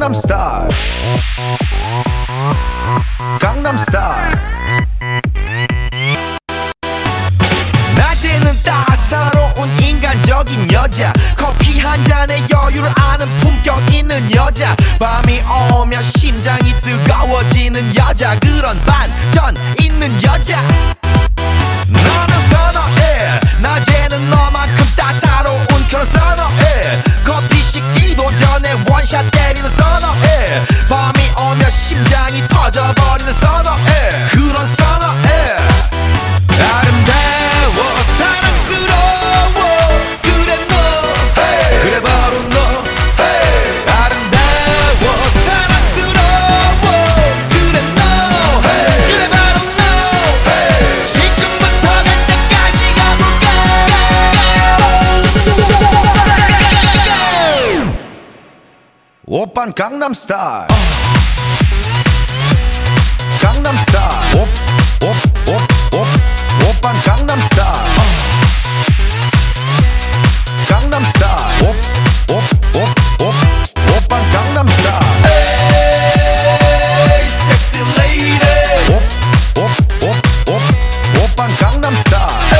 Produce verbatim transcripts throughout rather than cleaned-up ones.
강남스타일 강남스타일 낮에는 따사로운 인간적인 여자 커피 한 잔에 여유를 아는 품격 있는 여자 밤이 오면 심장이 뜨거워지는 여자 그런 반전 있는 여자 너는 선어해 낮에는 너만큼 따사로운 그런 선어해 커피 식기도 전에 원샷 때리는 선어해 밤이 오면 심장이 터져버리는 선어해 그런 선어해 아름다워 사랑스러워 그래 너 hey. 그래 바로 너 hey. 아름다워 사랑스러워 그래 너 hey. 그래 바로 너 hey. 지금부터 갈 때까지 가볼까 오빤 강남스타일 강남스타일 옵옵옵옵 오빤 강남스타일 강남스타일 옵옵옵옵 오빤 강남스타일 에이 섹시 레이디 옵옵옵옵 오빤 강남스타일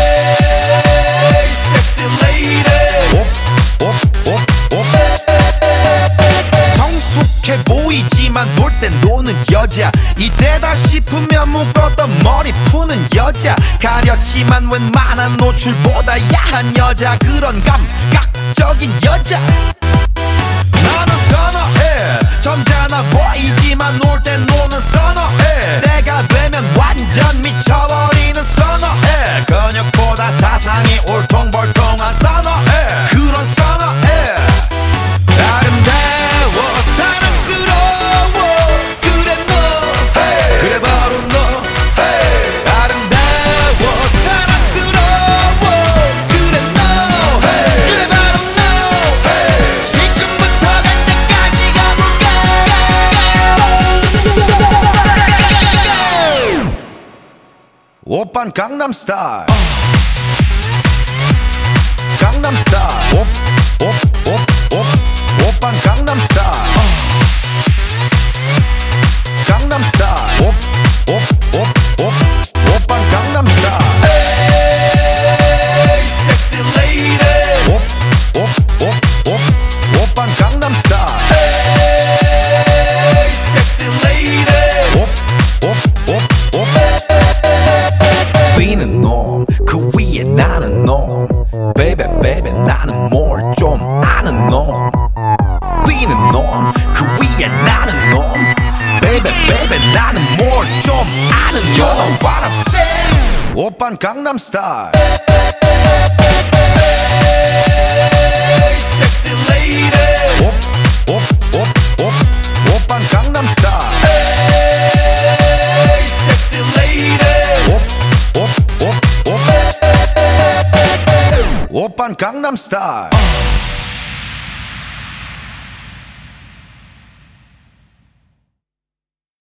에이 섹시 레이디 옵옵옵옵 성숙해 보이지만 놀 땐 노는 여자 이때다 싶으면 묶었던 머리 푸는 여자 가렸지만 웬만한 노출보다 야한 여자 그런 감각적인 여자 나는 선어해 점잖아 보이지만 놀 땐 노는 선어해 내가 되면 완전 미쳐버리는 선어해 근육보다 사상이 울퉁불퉁한 선어해 그런 선어해 아름다워 사랑스러워 그래 너 hey. 그래 바로 너 hey. 아름다워 사랑스러워 그래 너 hey. 그래 바로 너 hey. 지금부터 갈 때까지 가볼까 오빤 강남스타일 강남스타일 옵옵옵옵 오빤 강남스타일 강남스타일 옵옵옵옵 오빤 강남스타일 에이 섹시 레이디 옵옵옵옵 오빤 강남스타일 에이 섹시 레이디 옵옵옵옵 비는 놈 그 위에 나는 놈 베이베 베이베 나는 뭘 좀 아는 놈 비는 놈 그 위에 나는 놈 베이베 베이베 나는 뭘 좀 아는 놈 You know what I'm saying 오빤 강남스타일 에이 섹시 레이디 옵옵옵옵 오빤 강남스타일 에이 섹시 레이디 옵옵옵옵 오빤 강남스타일